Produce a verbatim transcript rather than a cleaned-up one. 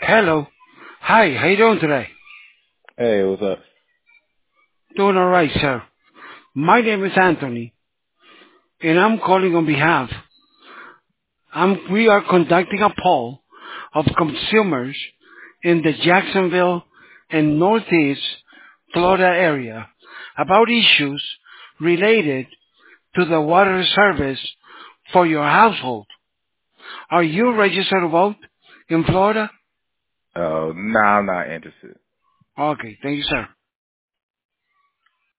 Hello. Hi, how you doing today? Hey, what's up? Doing alright, sir. My name is Anthony, and I'm calling on behalf. I'm, we are conducting a poll of consumers in the Jacksonville and Northeast Florida area about issues related to the water service for your household. Are you registered to vote in Florida? Uh, nah, I'm not interested. Okay, thank you, sir.